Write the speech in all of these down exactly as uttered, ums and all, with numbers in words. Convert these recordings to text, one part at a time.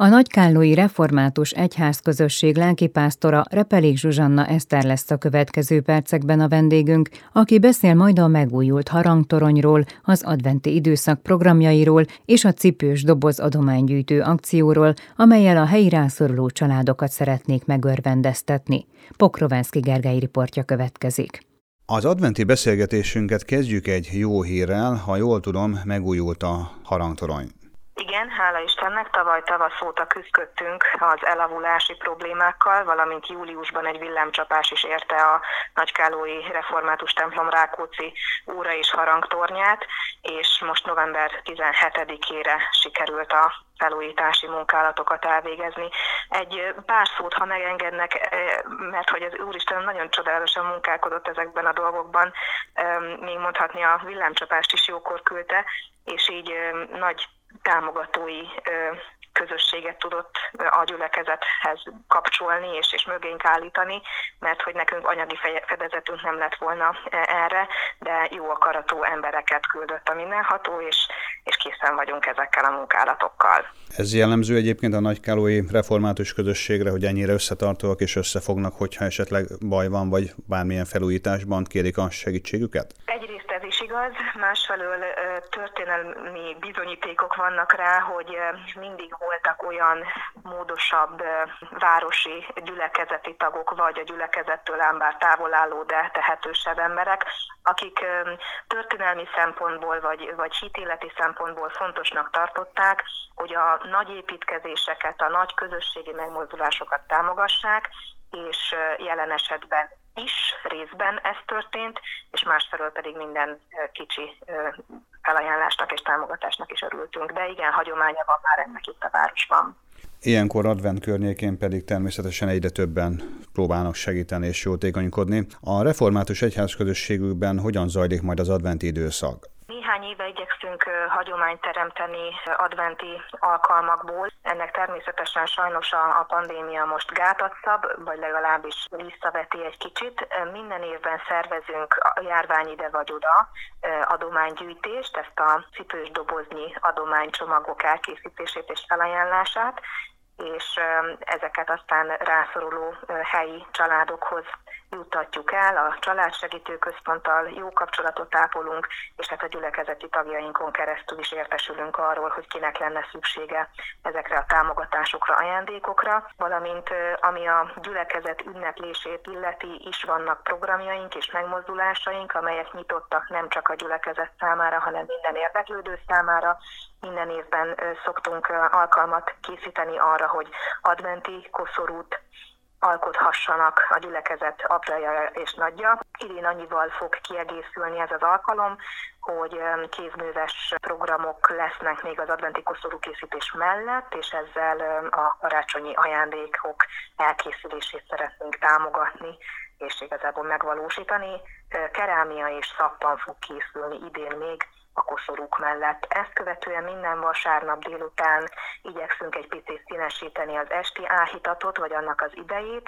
A Nagykállói Református Egyházközösség lelkipásztora Repelik Zsuzsanna Eszter lesz a következő percekben a vendégünk, aki beszél majd a megújult harangtoronyról, az adventi időszak programjairól és a cipős doboz adománygyűjtő akcióról, amellyel a helyi rászoruló családokat szeretnék megörvendeztetni. Pokrovenszky Gergely riportja következik. Az adventi beszélgetésünket kezdjük egy jó hírrel, ha jól tudom, megújult a harangtorony. Igen, hála Istennek, tavaly tavasz óta küzdködtünk az elavulásí problémákkal, valamint júliusban egy villámcsapás is érte a Nagykállói Református templom Rákóczi óra és harangtornyát, és most november tizenhetedikére sikerült a felújítási munkálatokat elvégezni. Egy pár szót, ha megengednek, mert hogy az Úristen nagyon csodálatosan munkálkodott ezekben a dolgokban, még mondhatni a villámcsapást is jókor küldte, és így nagy támogatói közösséget tudott a gyülekezethez kapcsolni és, és mögénk állítani, mert hogy nekünk anyagi fedezetünk nem lett volna erre, de jó akaratú embereket küldött a mindenható, és, és készen vagyunk ezekkel a munkálatokkal. Ez jellemző egyébként a Nagykállói Református közösségre, hogy ennyire összetartóak és összefognak, hogyha esetleg baj van, vagy bármilyen felújításban kérik a segítségüket? Egyrészt ez is igaz, másfelől történelmi bizonyítékok vannak rá, hogy mindig voltak olyan módosabb városi gyülekezeti tagok, vagy a gyülekezettől ám bár távol álló, de tehetősebb emberek, akik történelmi szempontból, vagy, vagy hitéleti szempontból fontosnak tartották, hogy a nagy építkezéseket, a nagy közösségi megmozdulásokat támogassák, és jelen esetben is részben ez történt, és másfelől pedig minden kicsi felajánlásnak és támogatásnak is örültünk. De igen, hagyománya van már ennek itt a városban. Ilyenkor advent környékén pedig természetesen egyre többen próbálnak segíteni és jótékonykodni. A református egyházközösségükben hogyan zajlik majd az adventi időszak? Néhány éve igyekszünk hagyományt teremteni adventi alkalmakból. Ennek természetesen sajnos a, a pandémia most gátat szab, vagy legalábbis visszaveti egy kicsit. Minden évben szervezünk a járvány ide vagy oda adománygyűjtést, ezt a cipős doboznyi adománycsomagok elkészítését és felajánlását, és ezeket aztán rászoruló helyi családokhoz juttatjuk el, a családsegítő központtal jó kapcsolatot ápolunk, és hát a gyülekezeti tagjainkon keresztül is értesülünk arról, hogy kinek lenne szüksége ezekre a támogatásokra, ajándékokra, valamint ami a gyülekezet ünneplését illeti, is vannak programjaink és megmozdulásaink, amelyek nyitottak nem csak a gyülekezet számára, hanem minden érdeklődő számára. Minden évben szoktunk alkalmat készíteni arra, hogy adventi koszorút alkothassanak a gyülekezet apraja és nagyja. Idén annyival fog kiegészülni ez az alkalom, hogy kézműves programok lesznek még az adventi koszorú készítés mellett, és ezzel a karácsonyi ajándékok elkészülését szeretnénk támogatni, és igazából megvalósítani. Kerámia és szappan fog készülni idén még a koszorúk mellett. Ezt követően minden vasárnap délután igyekszünk egy picit színesíteni az esti áhítatot, vagy annak az idejét.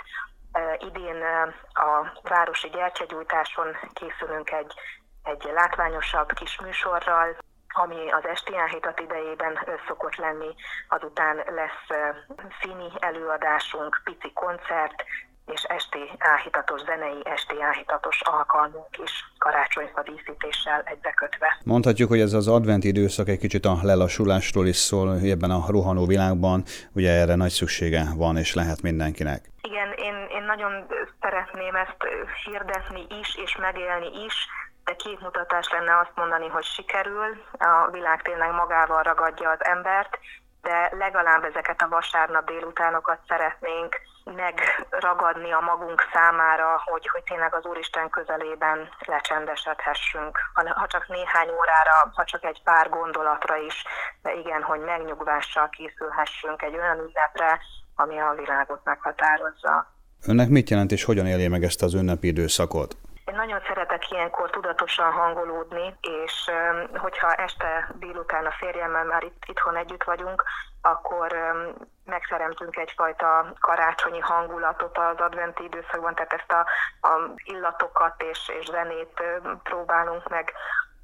Idén a városi gyertyagyújtáson készülünk egy, egy látványosabb kis műsorral, ami az esti áhítat idejében szokott lenni. Azután lesz színi előadásunk, pici koncert, és esti áhítatos, zenei esti áhítatos alkalmunk is karácsonyfa díszítéssel egybekötve. Mondhatjuk, hogy ez az adventi időszak egy kicsit a lelassulásról is szól ebben a rohanó világban, ugye erre nagy szüksége van és lehet mindenkinek. Igen, én, én nagyon szeretném ezt hirdetni is és megélni is, de képmutatás lenne azt mondani, hogy sikerül, a világ tényleg magával ragadja az embert, de legalább ezeket a vasárnap délutánokat szeretnénk megragadni a magunk számára, hogy, hogy tényleg az Úristen közelében lecsendesedhessünk. Ha csak néhány órára, ha csak egy pár gondolatra is, de igen, hogy megnyugvással készülhessünk egy olyan ünnepre, ami a világot meghatározza. Önnek mit jelent és hogyan élje meg ezt az ünnepi időszakot? Én nagyon szeretek ilyenkor tudatosan hangolódni, és hogyha este délután a férjemmel már itt, itthon együtt vagyunk, akkor megteremtünk egyfajta karácsonyi hangulatot az adventi időszakban, tehát ezt a, a illatokat és, és zenét próbálunk meg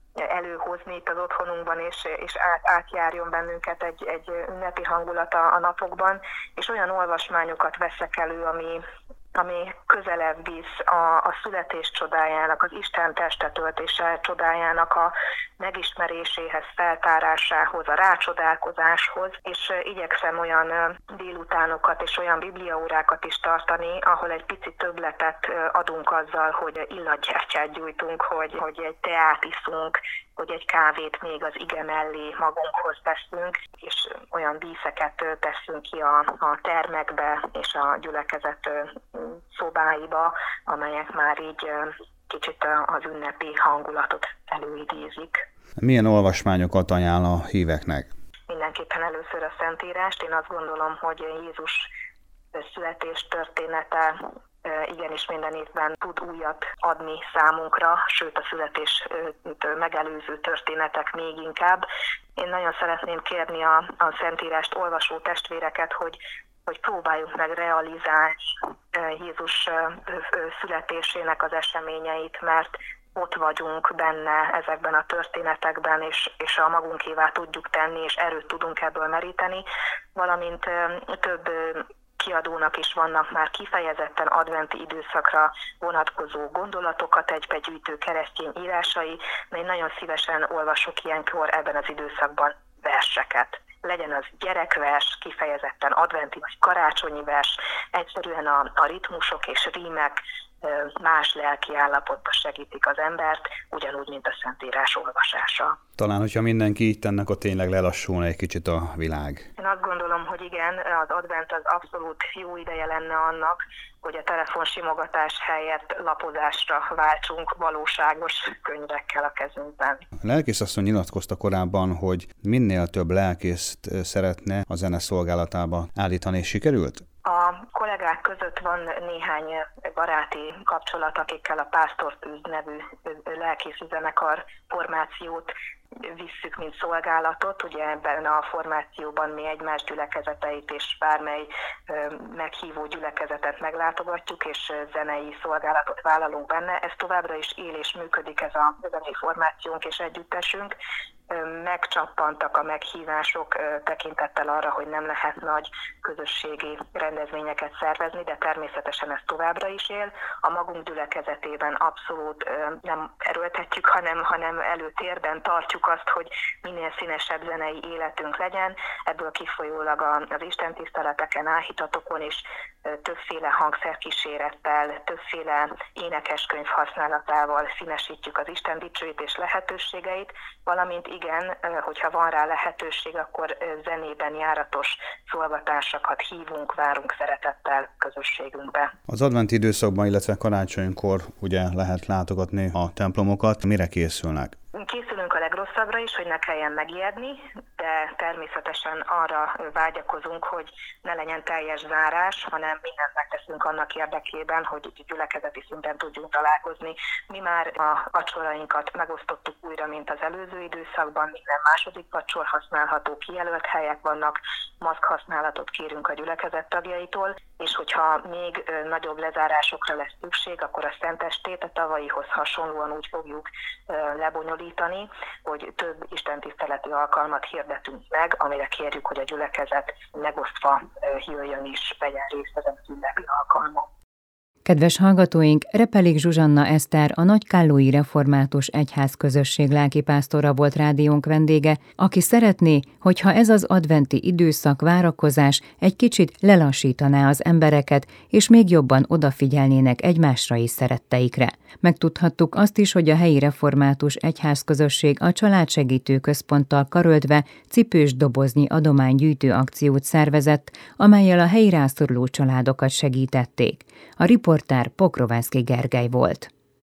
előhozni itt az otthonunkban, és, és át, átjárjon bennünket egy, egy ünnepi hangulat a, a napokban, és olyan olvasmányokat veszek elő, ami, ami közelebb visz a, a születés csodájának, az Isten testetöltése csodájának a megismeréséhez, feltárásához, a rácsodálkozáshoz, és igyekszem olyan délutánokat és olyan bibliaórákat is tartani, ahol egy picit többletet adunk azzal, hogy illatgyertyát gyújtunk, hogy, hogy egy teát iszunk, hogy egy kávét még az ige mellé magunkhoz teszünk, és olyan díszeket teszünk ki a, a termekbe és a gyülekezet szobáiba, amelyek már így kicsit az ünnepi hangulatot előidézik. Milyen olvasmányokat ajánl a híveknek? Mindenképpen először a Szentírást. Én azt gondolom, hogy Jézus születés története igenis minden évben tud újat adni számunkra, sőt a születés megelőző történetek még inkább. Én nagyon szeretném kérni a, a Szentírást olvasó testvéreket, hogy hogy próbáljuk meg realizálni Jézus születésének az eseményeit, mert ott vagyunk benne ezekben a történetekben, és, és a magunkévá tudjuk tenni, és erőt tudunk ebből meríteni, valamint több kiadónak is vannak már kifejezetten adventi időszakra vonatkozó gondolatokat egybegyűjtő keresztény írásai, de én nagyon szívesen olvasok ilyenkor ebben az időszakban verseket. Legyen az gyerekvers, kifejezetten adventi vagy karácsonyi vers, egyszerűen a, a ritmusok és rímek más lelki állapotba segítik az embert, ugyanúgy, mint a Szentírás olvasása. Talán, hogyha mindenki így tenne, akkor tényleg lelassulna egy kicsit a világ. Én azt gondolom, hogy igen, az advent az abszolút jó ideje lenne annak, hogy a telefonsimogatás helyett lapozásra váltsunk valóságos könyvekkel a kezünkben. A lelkész asszony nyilatkozta korábban, hogy minél több lelkészt szeretne a zene szolgálatába állítani, és sikerült? A kollégák között van néhány baráti kapcsolat, akikkel a Pásztortűz nevű lelkészzenekar formációt visszük, mint szolgálatot. Ugye ebben a formációban mi egymás gyülekezeteit és bármely meghívó gyülekezetet meglátogatjuk, és zenei szolgálatot vállalunk benne. Ez továbbra is él és működik, ez a zenei formációnk és együttesünk. Megcsappantak a meghívások tekintettel arra, hogy nem lehet nagy közösségi rendezvényeket szervezni, de természetesen ez továbbra is él. A magunk gyülekezetében abszolút nem erőltetjük, hanem, hanem előtérben tartjuk azt, hogy minél színesebb zenei életünk legyen. Ebből kifolyólag az istentiszteleteken, áhítatokon is többféle hangszerkísérettel, többféle énekeskönyv használatával színesítjük az Isten dicsőítés lehetőségeit, valamint igen, hogyha van rá lehetőség, akkor zenében járatos szolgatásokat hívunk, várunk szeretettel közösségünkbe. Az adventi időszakban, illetve karácsonykor ugye lehet látogatni a templomokat. Mire készülnek? Készülünk a legrosszabbra is, hogy ne kelljen megijedni, de természetesen arra vágyakozunk, hogy ne legyen teljes zárás, hanem mindent megteszünk annak érdekében, hogy gyülekezeti szinten tudjunk találkozni. Mi már a vacsorainkat megosztottuk újra, mint az előző időszakban, minden második vacsor használható, kijelölt helyek vannak, maszk használatot kérünk a gyülekezet tagjaitól, és hogyha még nagyobb lezárásokra lesz szükség, akkor a szentestét a tavalyihoz hasonlóan úgy fogjuk lebonyolítani, hogy több istentiszteleti alkalmat hirdetünk meg, amire kérjük, hogy a gyülekezet megosztva jöjjön is, vegyen részt ezen az ünnepi alkalmon. Kedves hallgatóink, Repelik Zsuzsanna Eszter, a Nagykállói Református Egyház közösség lelkipásztora volt rádiónk vendége, aki szeretné, hogyha ez az adventi időszak, várakozás egy kicsit lelassítaná az embereket, és még jobban odafigyelnének egymásra és szeretteikre. Megtudhattuk azt is, hogy a helyi református egyház közösség a Családsegítő Központtal karöltve cipős doboznyi adománygyűjtő akciót szervezett, amellyel a helyi rászoruló családokat segítették. A riportár Pokrovászki Gergely volt.